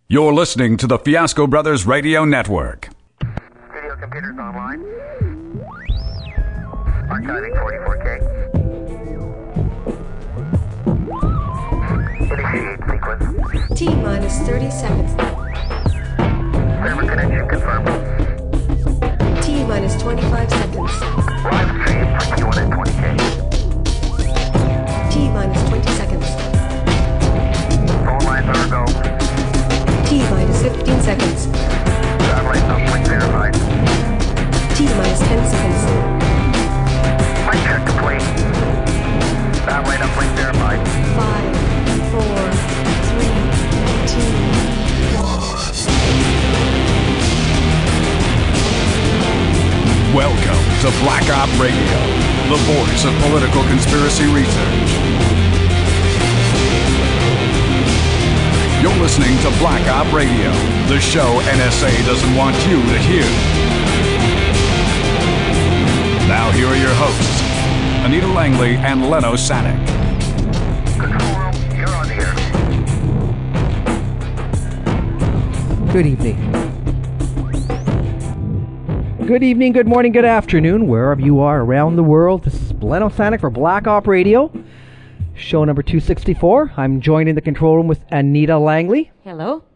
You're listening to the Fiasco Brothers Radio Network. Video computers online. Archiving 44K. Initiate sequence. T-minus 30 seconds. Server connection confirmed. T-minus 25 seconds. Live stream 21 at 20K. T-minus 20 seconds. Phone lines are go. T-minus 15 seconds. Satellite uplink verified. T-minus 10 seconds. Mic check complete. Satellite uplink verified. 5, 4, 3, 2, 1. Welcome to Black Op Radio, the voice of political conspiracy research. You're listening to Black Op Radio, the show NSA doesn't want you to hear. Now here are your hosts, Anita Langley and Leno Sanek. Control room, you're on the air. Good evening. Good evening, good morning, good afternoon, wherever you are around the world. This is Leno Sanek for Black Op Radio, show number 264. I'm joined in the control room with Anita Langley. Hello.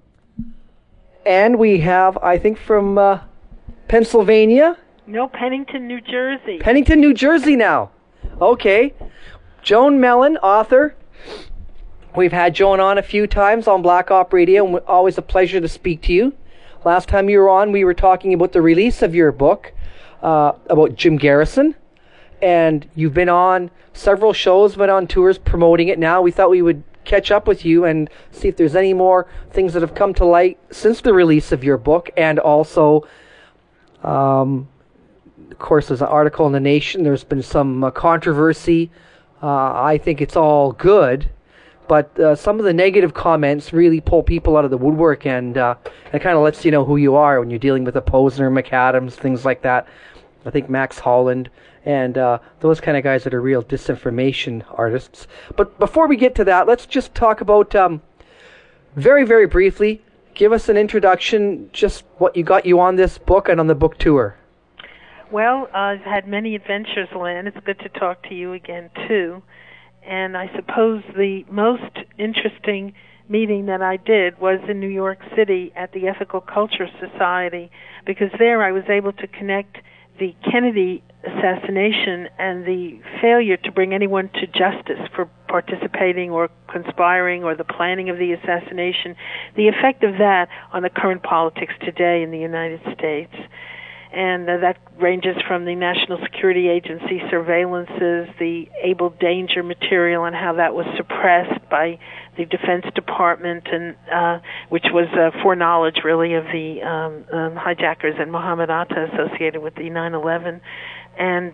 And we have, I think, from Pennsylvania. No, Pennington, New Jersey. Pennington, New Jersey now. Okay. Joan Mellon, author. We've had Joan on a few times on Black Op Radio, and always a pleasure to speak to you. Last time you were on, we were talking about the release of your book, about Jim Garrison. And you've been on several shows, been on tours promoting it. Now we thought we would catch up with you and see if there's any more things that have come to light since the release of your book. And also, of course, there's an article in The Nation. There's been some controversy. I think it's all good. But some of the negative comments really pull people out of the woodwork, and it kind of lets you know who you are when you're dealing with a Posner, McAdams, things like that. I think Max Holland and those kind of guys that are real disinformation artists. But before we get to that, let's just talk about, very, very briefly, give us an introduction, just what got you on this book and on the book tour. Well, I've had many adventures, Len. It's good to talk to you again, too. And I suppose the most interesting meeting that I did was in New York City at the Ethical Culture Society, because there I was able to connect the Kennedy assassination and the failure to bring anyone to justice for participating or conspiring or the planning of the assassination, the effect of that on the current politics today in the United States. And that ranges from the National Security Agency surveillances, the Able Danger material, and how that was suppressed by the Defense Department, and which was foreknowledge, really, of the hijackers and Mohammed Atta associated with the 9/11, and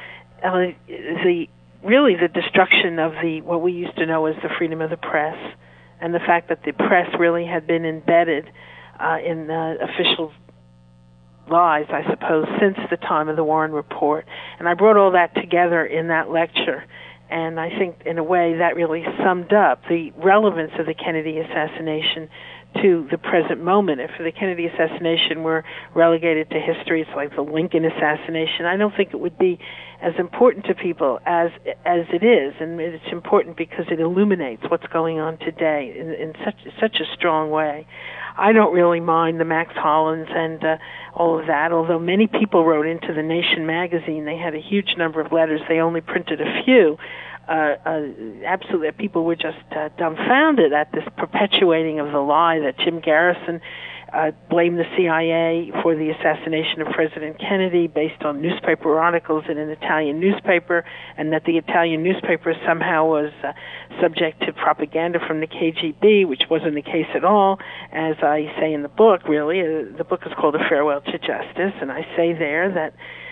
the destruction of what we used to know as the freedom of the press, and the fact that the press really had been embedded in official lies, I suppose, since the time of the Warren Report. And I brought all that together in that lecture. And I think, in a way, that really summed up the relevance of the Kennedy assassination to the present moment. If the Kennedy assassination were relegated to history, it's like the Lincoln assassination, I don't think it would be as important to people as it is. And it's important because it illuminates what's going on today in such a strong way. I don't really mind the Max Hollands and all of that, although many people wrote into The Nation magazine. They had a huge number of letters. They only printed a few. Absolutely, people were just dumbfounded at this perpetuating of the lie that Jim Garrison blamed the CIA for the assassination of President Kennedy based on newspaper articles in an Italian newspaper, and that the Italian newspaper somehow was subject to propaganda from the KGB, which wasn't the case at all. As I say in the book, really, the book is called A Farewell to Justice, and I say there that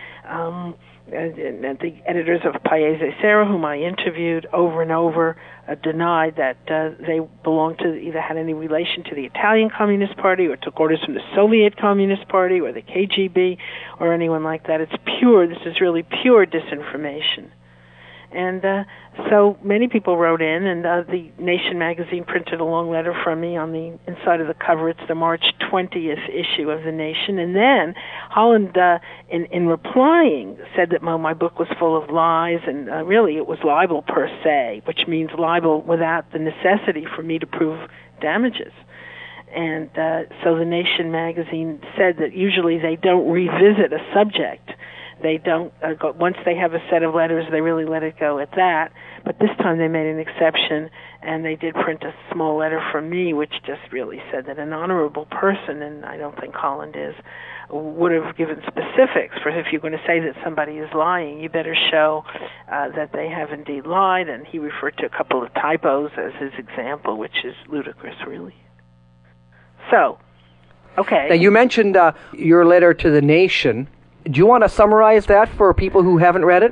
the editors of Paese Sera, whom I interviewed over and over, denied that they belonged to, either had any relation to the Italian Communist Party or took orders from the Soviet Communist Party or the KGB or anyone like that. It's pure, this is really pure disinformation. And so many people wrote in, and the Nation magazine printed a long letter from me on the inside of the cover. It's the March 20th issue of the Nation. And then Holland, in replying, said that my book was full of lies, and really it was libel per se, which means libel without the necessity for me to prove damages. And so the Nation magazine said that usually they don't revisit a subject. They don't, once they have a set of letters, they really let it go at that. But this time they made an exception, and they did print a small letter from me, which just really said that an honorable person, and I don't think Holland is, would have given specifics. For if you're going to say that somebody is lying, you better show that they have indeed lied. And he referred to a couple of typos as his example, which is ludicrous, really. So, okay. Now, you mentioned your letter to the Nation. Do you want to summarize that for people who haven't read it?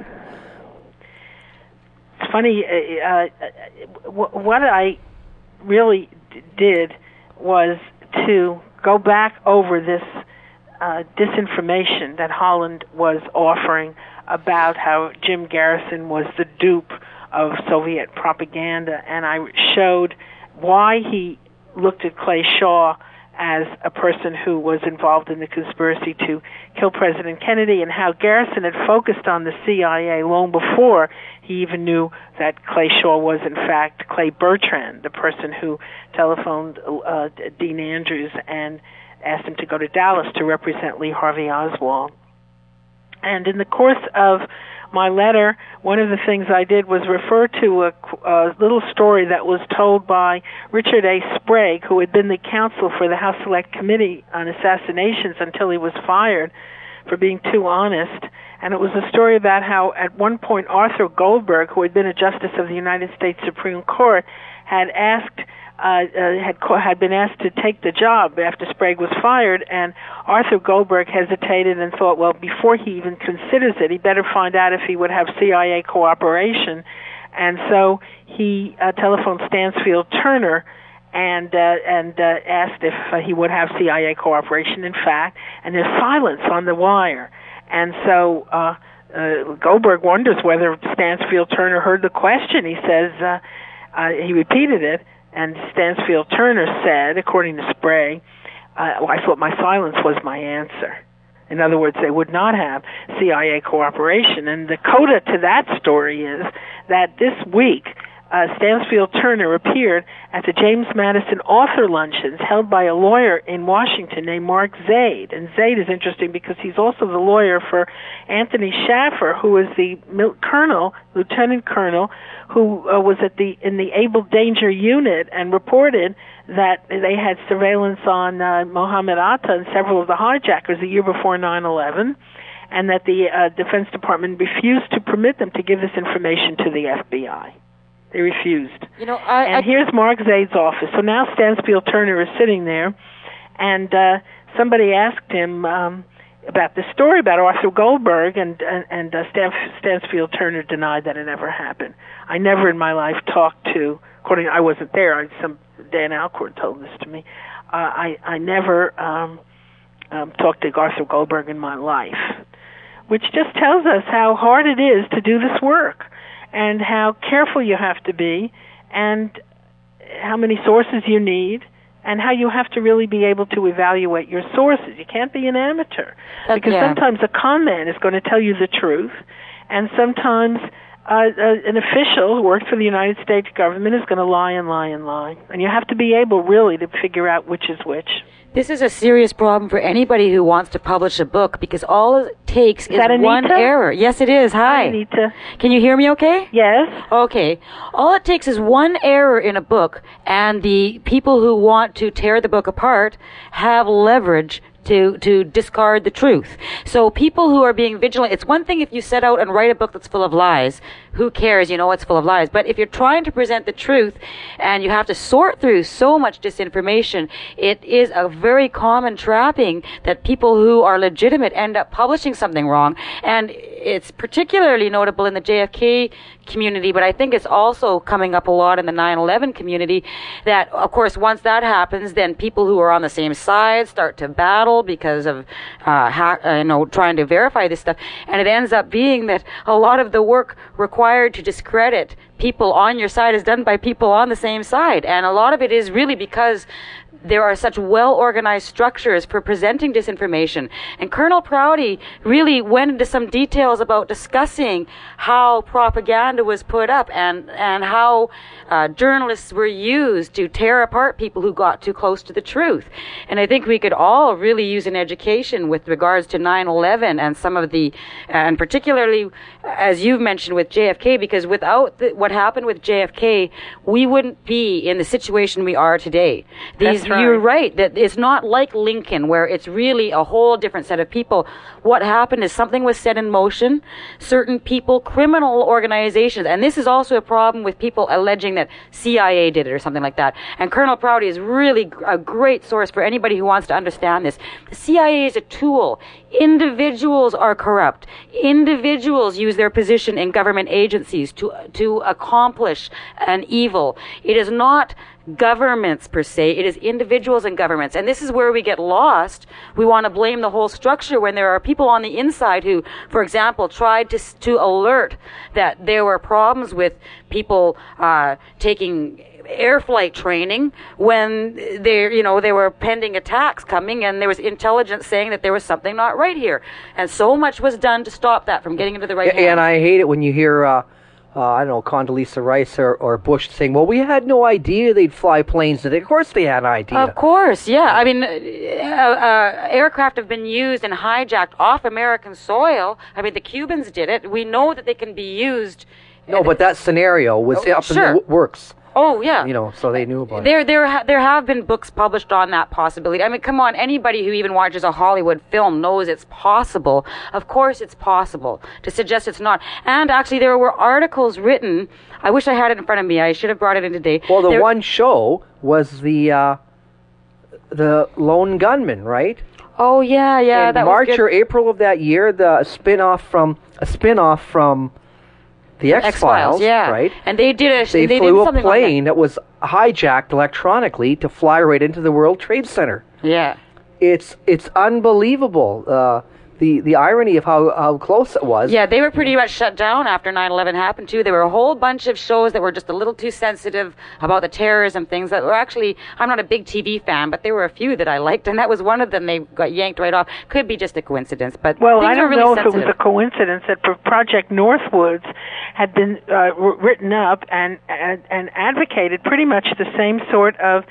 It's funny. What I really did was to go back over this disinformation that Holland was offering about how Jim Garrison was the dupe of Soviet propaganda, and I showed why he looked at Clay Shaw as a person who was involved in the conspiracy to kill President Kennedy, and how Garrison had focused on the CIA long before he even knew that Clay Shaw was, in fact, Clay Bertrand, the person who telephoned Dean Andrews and asked him to go to Dallas to represent Lee Harvey Oswald. And in the course of my letter, one of the things I did was refer to a little story that was told by Richard A. Sprague, who had been the counsel for the House Select Committee on Assassinations until he was fired for being too honest. And it was a story about how at one point Arthur Goldberg, who had been a justice of the United States Supreme Court, had been asked to take the job after Sprague was fired, and Arthur Goldberg hesitated and thought, well, before he even considers it, he better find out if he would have CIA cooperation. And so he telephoned Stansfield Turner and asked if he would have CIA cooperation, in fact, and there's silence on the wire. And so Goldberg wonders whether Stansfield Turner heard the question. He says, he repeated it, and Stansfield Turner said, according to Sprague, I thought my silence was my answer. In other words, they would not have CIA cooperation. And the coda to that story is that this week, Stansfield Turner appeared at the James Madison Author Luncheons held by a lawyer in Washington named Mark Zaid. And Zaid is interesting because he's also the lawyer for Anthony Schaffer, who is the lieutenant colonel, who was in the Able Danger Unit and reported that they had surveillance on Mohammed Atta and several of the hijackers the year before 9/11, and that the Defense Department refused to permit them to give this information to the FBI. They refused. And here's Mark Zaid's office. So now Stansfield Turner is sitting there, and somebody asked him about this story about Arthur Goldberg, and Stansfield Turner denied that it ever happened. I never in my life talked to, I wasn't there, Dan Alcorn told this to me, I never talked to Arthur Goldberg in my life, which just tells us how hard it is to do this work, and how careful you have to be, and how many sources you need, and how you have to really be able to evaluate your sources. You can't be an amateur. Because sometimes a con man is going to tell you the truth, and sometimes an official who works for the United States government is going to lie and lie and lie. And you have to be able really to figure out which is which. This is a serious problem for anybody who wants to publish a book, because all it takes is one error. Yes, it is. Hi. Anita. Can you hear me okay? Yes. Okay. All it takes is one error in a book, and the people who want to tear the book apart have leverage to discard the truth. So people who are being vigilant, it's one thing if you set out and write a book that's full of lies. Who cares? You know it's full of lies. But if you're trying to present the truth and you have to sort through so much disinformation, it is a very common trapping that people who are legitimate end up publishing something wrong. And it's particularly notable in the JFK community, but I think it's also coming up a lot in the 9/11 community, that, of course, once that happens, then people who are on the same side start to battle because of, trying to verify this stuff. And it ends up being that a lot of the work required to discredit people on your side is done by people on the same side. And a lot of it is really because there are such well-organized structures for presenting disinformation. And Colonel Prouty really went into some details about discussing how propaganda was put up and how journalists were used to tear apart people who got too close to the truth. And I think we could all really use an education with regards to 9/11 and some of the, and particularly, as you've mentioned, with JFK, because without what happened with JFK, we wouldn't be in the situation we are today. That's right. You're right, that it's not like Lincoln, where it's really a whole different set of people. What happened is something was set in motion, certain people, criminal organizations, and this is also a problem with people alleging that CIA did it or something like that. And Colonel Prouty is really a great source for anybody who wants to understand this. The CIA is a tool. Individuals are corrupt. Individuals use their position in government agencies to accomplish an evil. It is not governments per se, it is individuals and governments. And this is where we get lost. We want to blame the whole structure when there are people on the inside who, for example, tried to alert that there were problems with people taking air flight training when there were pending attacks coming, and there was intelligence saying that there was something not right here. And so much was done to stop that from getting into the right hands. And I hate it when you hear Condoleezza Rice or Bush saying, well, we had no idea they'd fly planes today. Of course they had an idea. Of course, yeah. I mean, aircraft have been used and hijacked off American soil. I mean, the Cubans did it. We know that they can be used. No, but that scenario was up in the works. Oh, yeah. So they knew about it. There have been books published on that possibility. I mean, come on, anybody who even watches a Hollywood film knows it's possible. Of course it's possible. To suggest it's not. And actually, there were articles written. I wish I had it in front of me. I should have brought it in today. Well, the one show was the lone gunman, right? Oh, yeah. In March or April of that year, a spin-off from the X-Files, yeah. Right? And they flew a plane that was hijacked electronically to fly right into the World Trade Center. Yeah. It's unbelievable. The irony of how close it was. Yeah, they were pretty much shut down after 9/11 happened too. There were a whole bunch of shows that were just a little too sensitive about the terrorism things that were actually, I'm not a big TV fan, but there were a few that I liked, and that was one of them. They got yanked right off. Could be just a coincidence, but well, things I don't were really know sensitive. if it was a coincidence that Project Northwoods had been written up and advocated pretty much the same sort of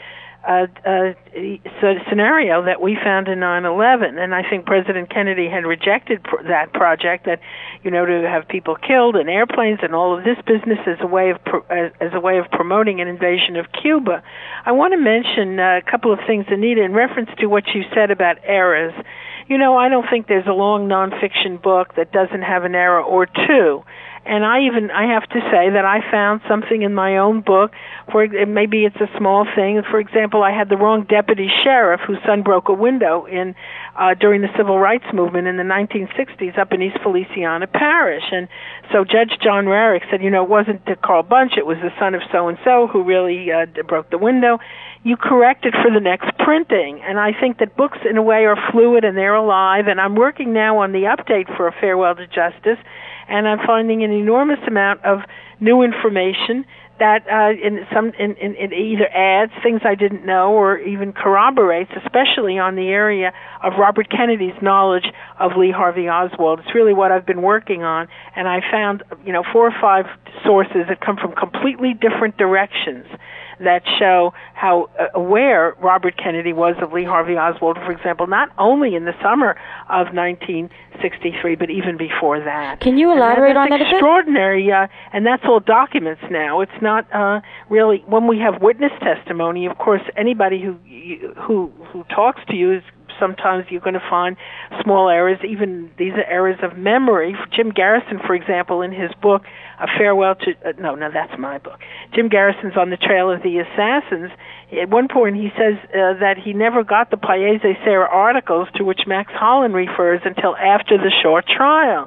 scenario that we found in 9/11, and I think President Kennedy had rejected that project, that to have people killed in airplanes and all of this business as a way of promoting an invasion of Cuba. I want to mention a couple of things, Anita, in reference to what you said about errors. I don't think there's a long nonfiction book that doesn't have an error or two. And I have to say that I found something in my own book, maybe it's a small thing. For example, I had the wrong deputy sheriff whose son broke a window during the civil rights movement in the 1960s up in East Feliciana Parish. And so Judge John Rarick said, it wasn't Carl Bunch, it was the son of so-and-so who really broke the window. You correct it for the next printing. And I think that books, in a way, are fluid and they're alive. And I'm working now on the update for A Farewell to Justice, and I'm finding an enormous amount of new information that it either adds things I didn't know or even corroborates, especially on the area of Robert Kennedy's knowledge of Lee Harvey Oswald. It's really what I've been working on, and I found 4 or 5 sources that come from completely different directions that show how aware Robert Kennedy was of Lee Harvey Oswald, for example, not only in the summer of 1963, but even before that. Can you elaborate on that a bit? It's extraordinary, and that's all documents now. It's not really, when we have witness testimony, of course, anybody who talks to you is, sometimes you're going to find small errors, even these are errors of memory. Jim Garrison, for example, in his book, A Farewell to... no, that's my book. Jim Garrison's On the Trail of the Assassins. At one point he says that he never got the Paese Serra articles to which Max Holland refers until after the short trial.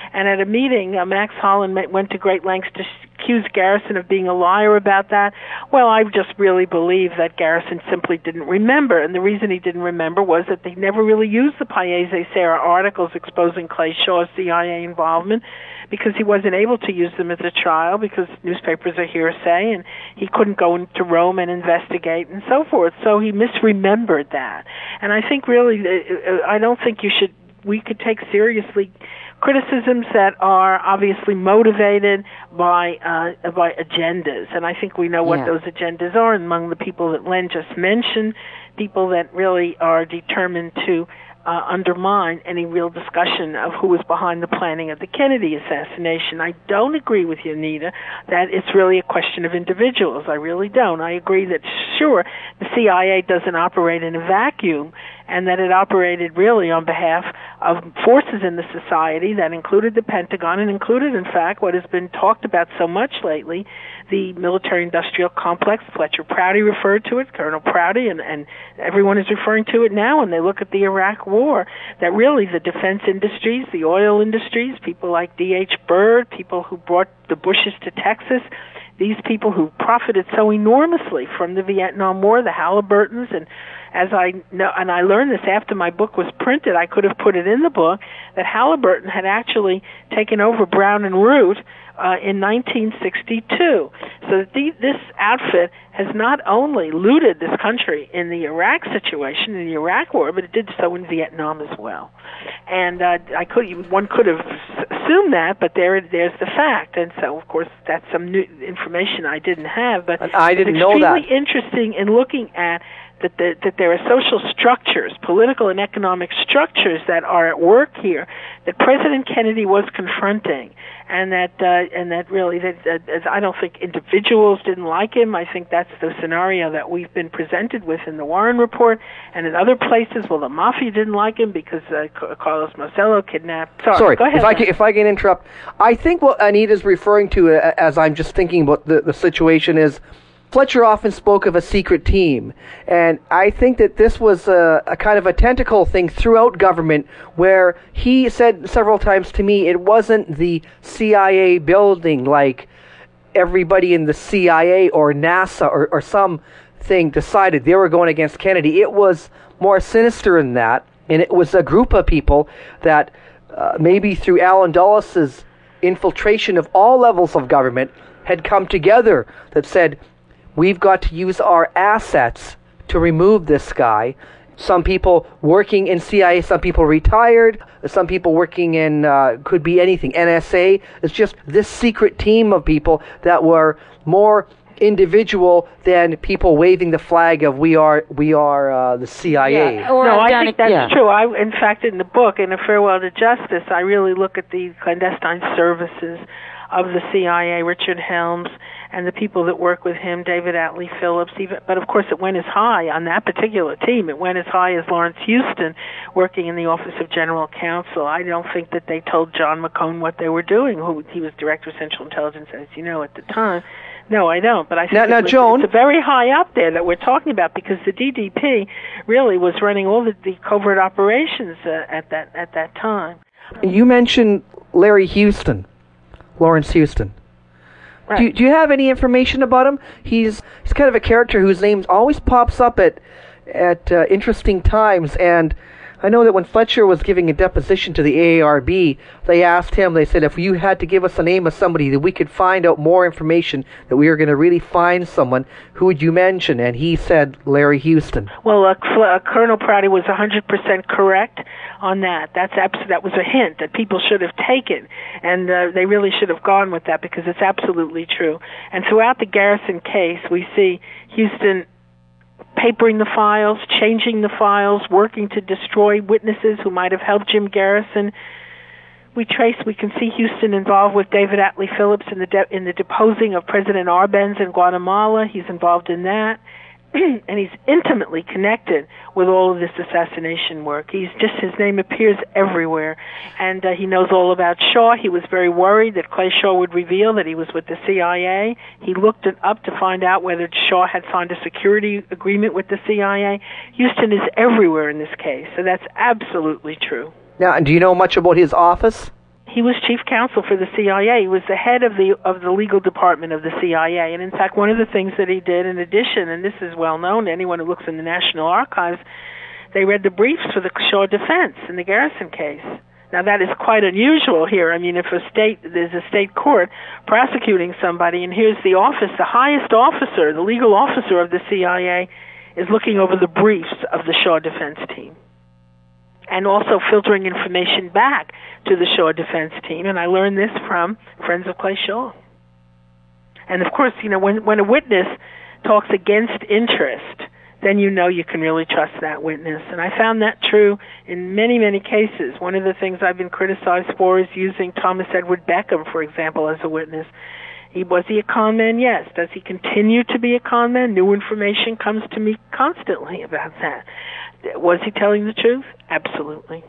And at a meeting, Max Holland went to great lengths to accuse Garrison of being a liar about that. Well, I just really believe that Garrison simply didn't remember, and the reason he didn't remember was that they never really used the Paese Serra articles exposing Clay Shaw's CIA involvement, because he wasn't able to use them as a trial because newspapers are hearsay, and he couldn't go into Rome and investigate and so forth. So he misremembered that. And I think really, I don't think we could take seriously criticisms that are obviously motivated by agendas, and I think we know what those agendas are among the people that Len just mentioned, people that really are determined to undermine any real discussion of who was behind the planning of the Kennedy assassination. I don't agree with you, Anita, that it's really a question of individuals. I really don't. I agree that, sure, the CIA doesn't operate in a vacuum, and that it operated really on behalf of forces in the society that included the Pentagon and included, in fact, what has been talked about so much lately, the military-industrial complex. Fletcher Prouty referred to it, Colonel Prouty, and everyone is referring to it now when they look at the Iraq War, that really the defense industries, the oil industries, people like D.H. Byrd, people who brought the Bushes to Texas, these people who profited so enormously from the Vietnam War, the Halliburtons, and as I know, and I learned this after my book was printed, I could have put it in the book, that Halliburton had actually taken over Brown and Root in 1962. So this outfit has not only looted this country in the Iraq situation, in the Iraq War, but it did so in Vietnam as well. And one could have assumed that, but there's the fact. And so, of course, that's some new information I didn't have. But I didn't know that. It's extremely interesting in looking at that there are social structures, political and economic structures that are at work here that President Kennedy was confronting, and that really I don't think individuals didn't like him. I think that's the scenario that we've been presented with in the Warren Report and in other places. Well, the mafia didn't like him because Carlos Marcello kidnapped. Sorry, go ahead. If I can interrupt, I think what Anita's referring to, as I'm just thinking about the situation, is Fletcher often spoke of a secret team, and I think that this was a kind of a tentacle thing throughout government, where he said several times to me it wasn't the CIA building like everybody in the CIA or NASA or something decided they were going against Kennedy. It was more sinister than that, and it was a group of people that maybe through Alan Dulles' infiltration of all levels of government had come together that said, we've got to use our assets to remove this guy. Some people working in CIA, some people retired, some people working in, could be anything, NSA. It's just this secret team of people that were more individual than people waving the flag of we are the CIA. Yeah. No, I think that's true. In fact, in the book, in A Farewell to Justice, I really look at the clandestine services of the CIA, Richard Helms, and the people that work with him, David Atlee Phillips. But of course, it went as high on that particular team. It went as high as Lawrence Houston, working in the Office of General Counsel. I don't think that they told John McCone what they were doing. He was Director of Central Intelligence, as you know, at the time. No, I don't. But I think Joan, it's very high up there that we're talking about, because the DDP really was running all the covert operations at that time. You mentioned Larry Houston, Lawrence Houston. Right. Do you have any information about him? He's kind of a character whose name always pops up at interesting times, and I know that when Fletcher was giving a deposition to the AARB, they asked him, they said, if you had to give us the name of somebody that we could find out more information, that we were going to really find someone, who would you mention? And he said Larry Houston. Well, Colonel Prouty was 100% correct on that. That was a hint that people should have taken, and they really should have gone with that, because it's absolutely true. And throughout the Garrison case, we see Houston papering the files, changing the files, working to destroy witnesses who might have helped Jim Garrison. We can see Houston involved with David Atlee Phillips in the deposing of President Arbenz in Guatemala. He's involved in that. And he's intimately connected with all of this assassination work. His name appears everywhere. And he knows all about Shaw. He was very worried that Clay Shaw would reveal that he was with the CIA. He looked it up to find out whether Shaw had signed a security agreement with the CIA. Houston is everywhere in this case, so that's absolutely true. Now, do you know much about his office? He was chief counsel for the CIA. He was the head of the legal department of the CIA. And in fact, one of the things that he did in addition, and this is well known to anyone who looks in the National Archives, they read the briefs for the Shaw defense in the Garrison case. Now that is quite unusual here. I mean, if there's a state court prosecuting somebody, and here's the office, the highest officer, the legal officer of the CIA, is looking over the briefs of the Shaw defense team, and also filtering information back to the Shaw defense team. And I learned this from friends of Clay Shaw. And of course, when a witness talks against interest, then you know you can really trust that witness. And I found that true in many, many cases. One of the things I've been criticized for is using Thomas Edward Beckham, for example, as a witness. Was he a con man? Yes. Does he continue to be a con man? New information comes to me constantly about that. Was he telling the truth? Absolutely.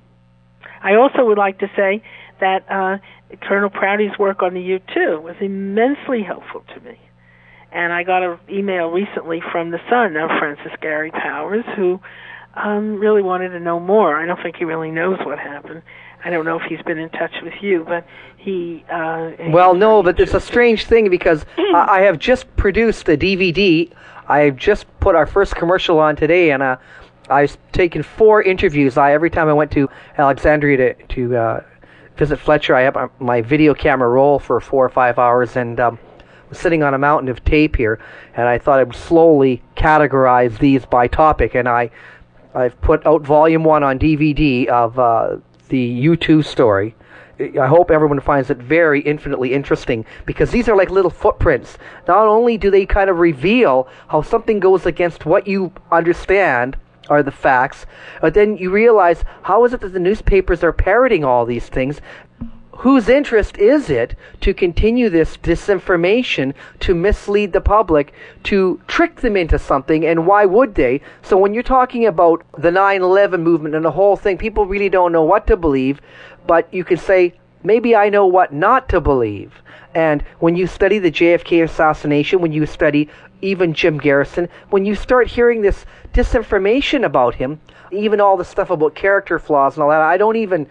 I also would like to say that Colonel Prouty's work on the U-2 was immensely helpful to me. And I got an email recently from the son of Francis Gary Powers, who really wanted to know more. I don't think he really knows what happened. I don't know if he's been in touch with you, but he... well, no, but it's a strange thing because I have just produced a DVD. I've just put our first commercial on today, and I've taken 4 interviews. Every time I went to Alexandria to visit Fletcher, I have my video camera roll for 4 or 5 hours, and sitting on a mountain of tape here, and I thought I would slowly categorize these by topic, and I've put out Volume 1 on DVD of the U-2 story. I hope everyone finds it very infinitely interesting, because these are like little footprints. Not only do they kind of reveal how something goes against what you understand are the facts, but then you realize, how is it that the newspapers are parroting all these things? Whose interest is it to continue this disinformation, to mislead the public, to trick them into something, and why would they? So when you're talking about the 9/11 movement and the whole thing, people really don't know what to believe, but you can say, maybe I know what not to believe. And when you study the JFK assassination, when you study even Jim Garrison, when you start hearing this disinformation about him, even all the stuff about character flaws and all that, I don't even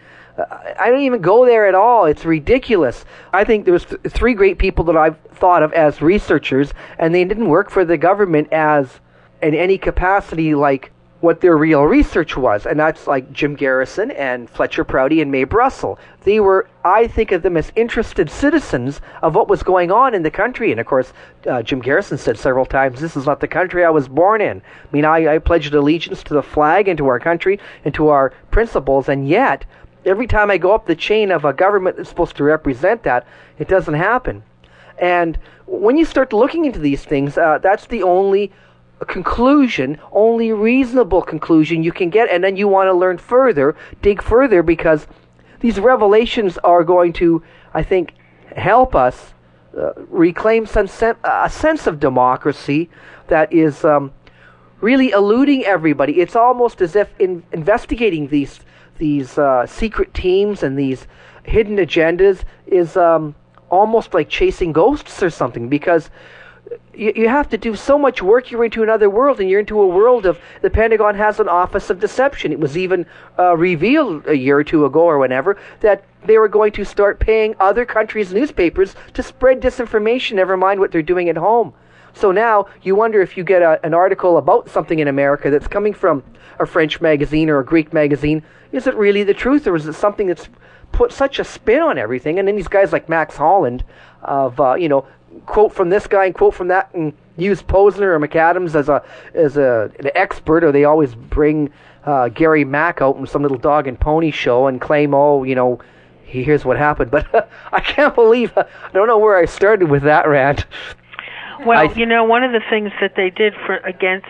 go there at all. It's ridiculous. I think there was 3 great people that I've thought of as researchers, and they didn't work for the government as in any capacity like what their real research was, and that's like Jim Garrison and Fletcher Prouty and Mae Brussell. They were, I think of them as interested citizens of what was going on in the country. And of course, Jim Garrison said several times, this is not the country I was born in. I mean, I pledged allegiance to the flag and to our country and to our principles, and yet every time I go up the chain of a government that's supposed to represent that, it doesn't happen. And when you start looking into these things, that's the only conclusion, only reasonable conclusion you can get. And then you want to learn further, dig further, because these revelations are going to, I think, help us reclaim a sense of democracy that is really eluding everybody. It's almost as if in investigating these secret teams and these hidden agendas is almost like chasing ghosts or something, because you have to do so much work. You're into another world, and you're into a world of, the Pentagon has an office of deception. It was even revealed a year or 2 ago or whenever that they were going to start paying other countries' newspapers to spread disinformation, never mind what they're doing at home. So now you wonder, if you get an article about something in America that's coming from a French magazine or a Greek magazine, is it really the truth, or is it something that's put such a spin on everything? And then these guys like Max Holland of, quote from this guy and quote from that, and use Posner or McAdams as an expert, or they always bring Gary Mack out in some little dog and pony show and claim, here's what happened. But I can't believe, I don't know where I started with that rant. Well, one of the things that they did against,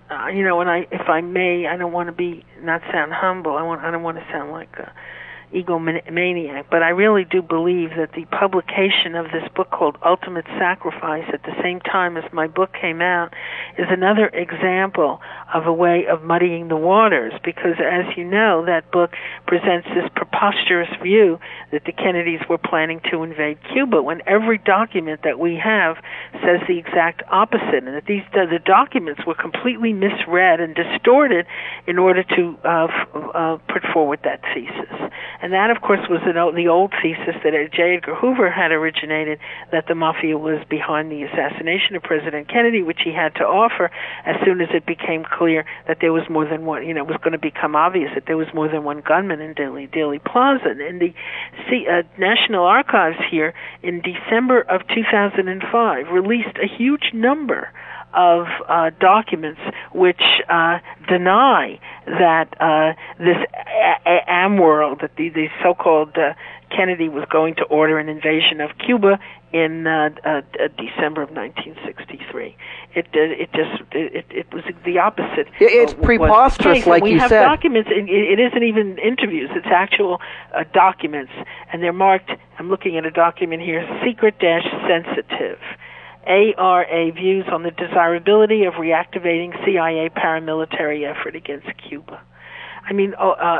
if I may, I don't want to not sound humble. I don't want to sound like a egomaniac, but I really do believe that the publication of this book called Ultimate Sacrifice at the same time as my book came out is another example of a way of muddying the waters, because as you know, that book presents this preposterous view that the Kennedys were planning to invade Cuba, when every document that we have says the exact opposite, and that the documents were completely misread and distorted in order to put forward that thesis. And that, of course, was the old thesis that J. Edgar Hoover had originated, that the mafia was behind the assassination of President Kennedy, which he had to offer as soon as it became clear that there was more than one, it was going to become obvious that there was more than one gunman in Dealey Plaza. And the National Archives here in December of 2005 released a huge number of documents which deny that this AmWorld, that the so-called Kennedy was going to order an invasion of Cuba in December of 1963. It was the opposite. It's preposterous, like you said. We have documents. It isn't even interviews. It's actual documents, and they're marked. I'm looking at a document here: secret-sensitive. ARA views on the desirability of reactivating CIA paramilitary effort against Cuba. I mean,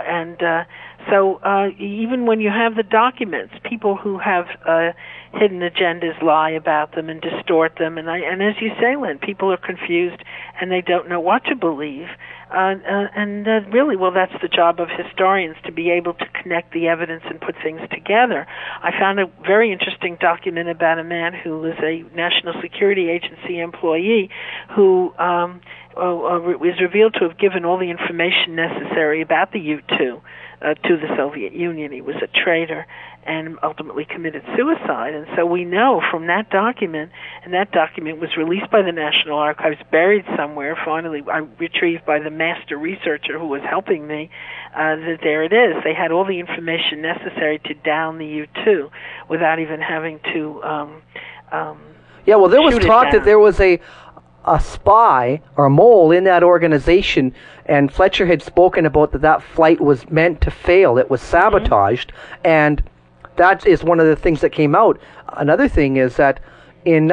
so even when you have the documents, people who have hidden agendas lie about them and distort them, and as you say, Lynn, people are confused and they don't know what to believe. Really, well, that's the job of historians, to be able to connect the evidence and put things together. I found a very interesting document about a man who was a National Security Agency employee who was revealed to have given all the information necessary about the U-2 to the Soviet Union. He was a traitor and ultimately committed suicide. And so we know from that document, and that document was released by the National Archives, buried somewhere, finally retrieved by the master researcher who was helping me, that there it is. They had all the information necessary to down the U-2 without even having to yeah, well, there was talk down. that there was a spy or mole in that organization, and Fletcher had spoken about that flight was meant to fail. It was sabotaged, and that is one of the things that came out. Another thing is that in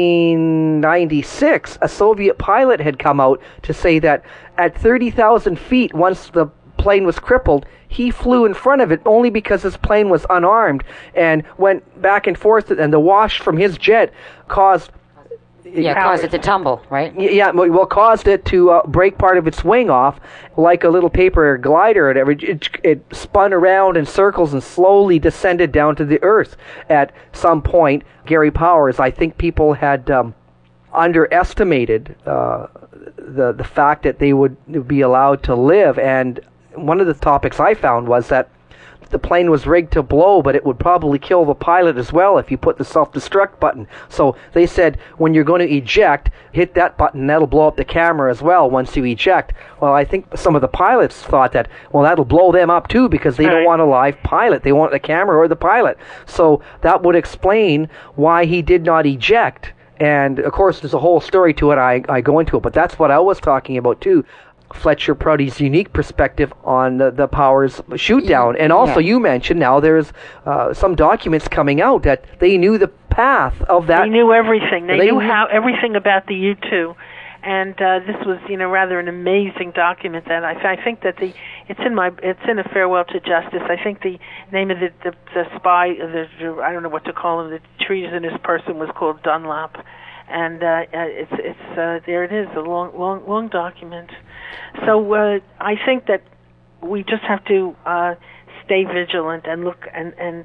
1996, a Soviet pilot had come out to say that at 30,000 feet, once the plane was crippled, he flew in front of it only because his plane was unarmed and went back and forth, and the wash from his jet caused it to tumble, right? Yeah, well, caused it to break part of its wing off, like a little paper glider. It spun around in circles and slowly descended down to the earth. At some point, Gary Powers, I think people had underestimated the fact that they would be allowed to live. And one of the topics I found was that the plane was rigged to blow, but it would probably kill the pilot as well if you put the self-destruct button. So they said, when you're going to eject, hit that button, that'll blow up the camera as well once you eject. Well, I think some of the pilots thought that, well, that'll blow them up too, because they don't want a live pilot. They want the camera or the pilot. So that would explain why he did not eject. And, of course, there's a whole story to it. I go into it, but that's what I was talking about too. Fletcher Prouty's unique perspective on the Powers shoot-down. And also, you mentioned now there's some documents coming out that they knew the path of that. They knew everything. They knew everything about the U-2. And this was, rather an amazing document. That I think that it's in A Farewell to Justice. I think the name of the spy, I don't know what to call him, the treasonous person was called Dunlap. And it's there it is, a long document. So I think that we just have to stay vigilant and look and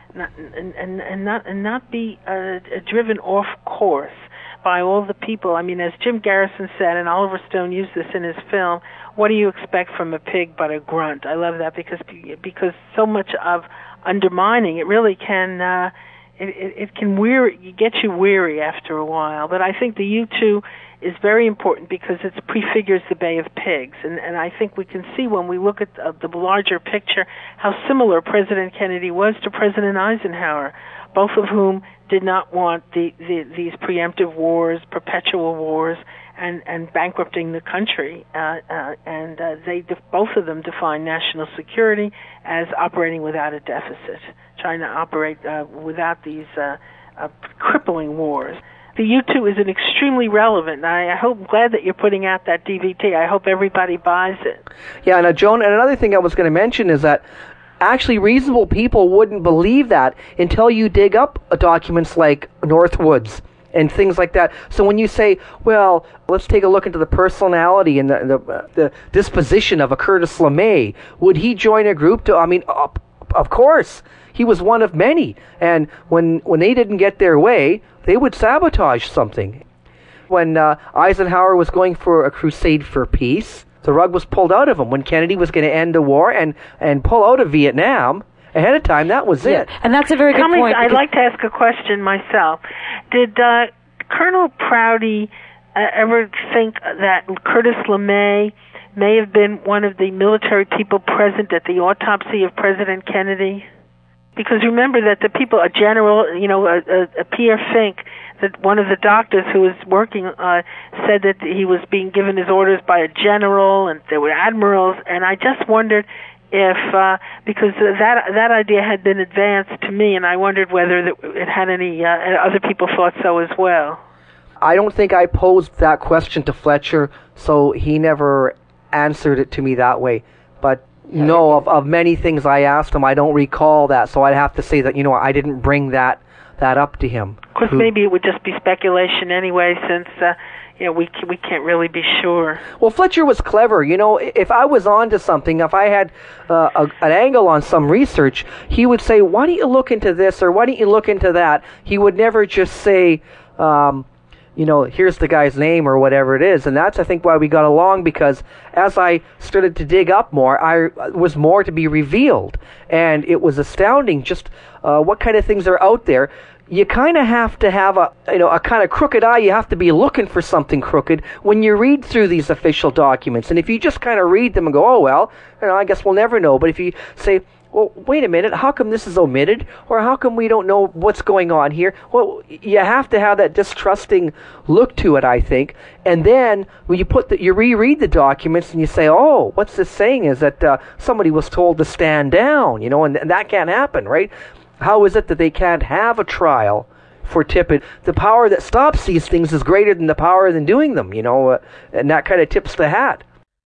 not be driven off course by all the people. I mean, as Jim Garrison said, and Oliver Stone used this in his film, what do you expect from a pig but a grunt? I love that because so much of undermining, it really can it can get you weary after a while. But I think the U-2 is very important because it prefigures the Bay of Pigs. And I think we can see when we look at the larger picture how similar President Kennedy was to President Eisenhower, both of whom did not want these preemptive wars, perpetual wars, and bankrupting the country. Both of them define national security as operating without a deficit, trying to operate without these crippling wars. The U-2 is an extremely relevant. I'm glad that you're putting out that DVD. I hope everybody buys it. Yeah, now, Joan, and another thing I was going to mention is that actually reasonable people wouldn't believe that until you dig up documents like Northwoods and things like that. So when you say, well, let's take a look into the personality and the disposition of a Curtis LeMay, would he join a group to, Of course. He was one of many. And when they didn't get their way, they would sabotage something. When Eisenhower was going for a crusade for peace, the rug was pulled out of him. When Kennedy was going to end the war and pull out of Vietnam ahead of time, that was it. And that's a very good point. I'd like to ask a question myself. Did Colonel Prouty ever think that Curtis LeMay may have been one of the military people present at the autopsy of President Kennedy? Because remember that the people, a general, a Pierre Fink, that one of the doctors who was working said that he was being given his orders by a general, and there were admirals, and I just wondered if, because that idea had been advanced to me, and I wondered whether it had any other people thought so as well. I don't think I posed that question to Fletcher, so he never answered it to me that way. But no, of many things I asked him, I don't recall that, so I'd have to say that, I didn't bring that up to him. Of course, maybe it would just be speculation anyway, since we can't really be sure. Well, Fletcher was clever. If I was onto something, if I had an angle on some research, he would say, "Why don't you look into this?" or "Why don't you look into that?" He would never just say, here's the guy's name or whatever it is. And that's, I think, why we got along, because as I started to dig up more, I was more to be revealed. And it was astounding just what kind of things are out there. You kind of have to have a kind of crooked eye. You have to be looking for something crooked when you read through these official documents. And if you just kind of read them and go, oh, well, I guess we'll never know. But if you say, well, wait a minute, how come this is omitted? Or how come we don't know what's going on here? Well, you have to have that distrusting look to it, I think. And then when you reread the documents and you say, oh, what's this saying is that somebody was told to stand down, and that can't happen, right? How is it that they can't have a trial for Tippit? The power that stops these things is greater than the power in doing them, and that kind of tips the hat.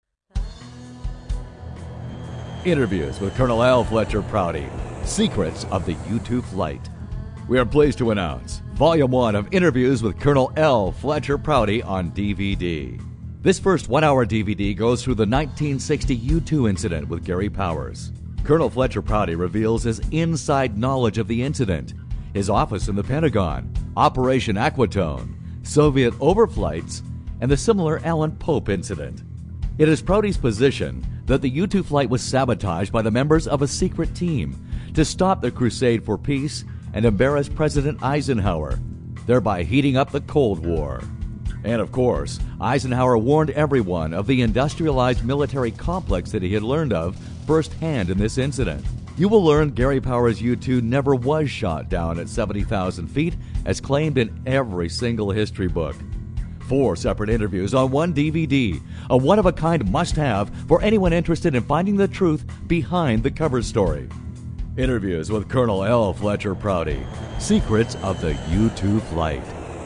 Interviews with Colonel L. Fletcher Prouty, Secrets of the U-2 Flight. We are pleased to announce Volume 1 of Interviews with Colonel L. Fletcher Prouty on DVD. This first 1-hour DVD goes through the 1960 U-2 incident with Gary Powers. Colonel Fletcher Prouty reveals his inside knowledge of the incident, his office in the Pentagon, Operation Aquatone, Soviet overflights, and the similar Alan Pope incident. It is Prouty's position that the U-2 flight was sabotaged by the members of a secret team to stop the crusade for peace and embarrass President Eisenhower, thereby heating up the Cold War. And of course, Eisenhower warned everyone of the industrialized military complex that he had learned of firsthand in this incident. You will learn Gary Powers' U-2 never was shot down at 70,000 feet, as claimed in every single history book. 4 separate interviews on one DVD, a one-of-a-kind must-have for anyone interested in finding the truth behind the cover story. Interviews with Colonel L. Fletcher Prouty, Secrets of the U-2 Flight.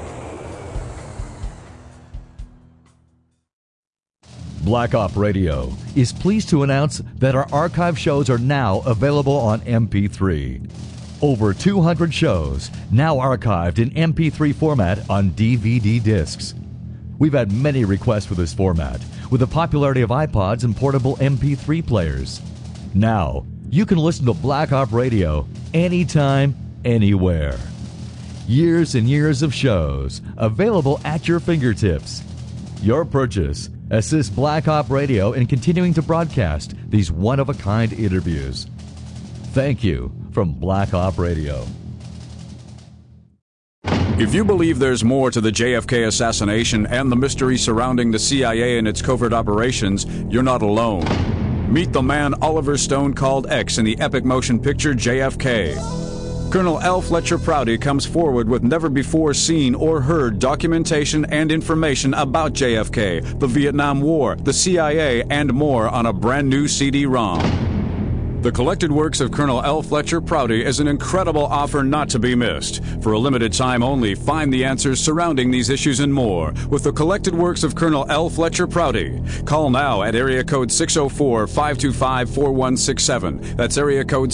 Black Op Radio is pleased to announce that our archive shows are now available on MP3. Over 200 shows now archived in MP3 format on DVD discs. We've had many requests for this format, with the popularity of iPods and portable MP3 players. Now, you can listen to Black Op Radio anytime, anywhere. Years and years of shows available at your fingertips. Your purchase assists Black Op Radio in continuing to broadcast these one-of-a-kind interviews. Thank you from Black Op Radio. If you believe there's more to the JFK assassination and the mystery surrounding the CIA and its covert operations, you're not alone. Meet the man Oliver Stone called X in the epic motion picture JFK. Colonel L. Fletcher Prouty comes forward with never-before-seen or heard documentation and information about JFK, the Vietnam War, the CIA, and more on a brand-new CD-ROM. The collected works of Colonel L. Fletcher Prouty is an incredible offer not to be missed. For a limited time only, find the answers surrounding these issues and more with the collected works of Colonel L. Fletcher Prouty. Call now at area code 604-525-4167. That's area code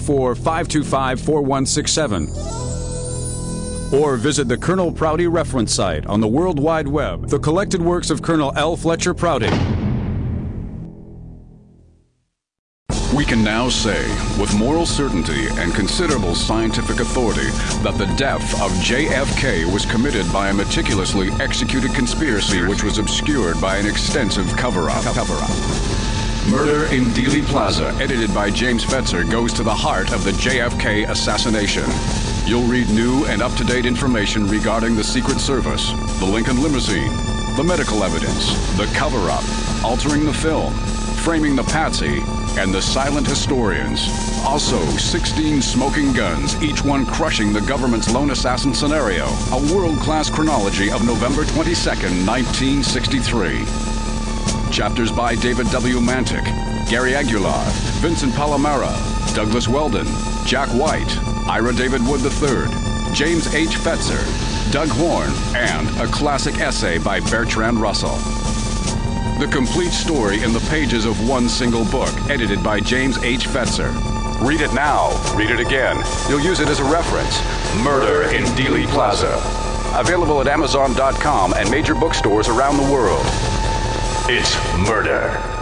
604-525-4167. Or visit the Colonel Prouty reference site on the World Wide Web. The collected works of Colonel L. Fletcher Prouty. We can now say, with moral certainty and considerable scientific authority, that the death of JFK was committed by a meticulously executed conspiracy which was obscured by an extensive cover-up. Murder in Dealey Plaza, edited by James Fetzer, goes to the heart of the JFK assassination. You'll read new and up-to-date information regarding the Secret Service, the Lincoln limousine, the medical evidence, the cover-up, altering the film, framing the patsy, and the silent historians. Also, 16 smoking guns, each one crushing the government's lone assassin scenario. A world-class chronology of November 22nd, 1963. Chapters by David W. Mantic, Gary Aguilar, Vincent Palomera, Douglas Weldon, Jack White, Ira David Wood III, James H. Fetzer, Doug Horn, and a classic essay by Bertrand Russell. The complete story in the pages of one single book, edited by James H. Fetzer. Read it now, read it again. You'll use it as a reference. Murder in Dealey Plaza. Available at Amazon.com and major bookstores around the world. It's murder.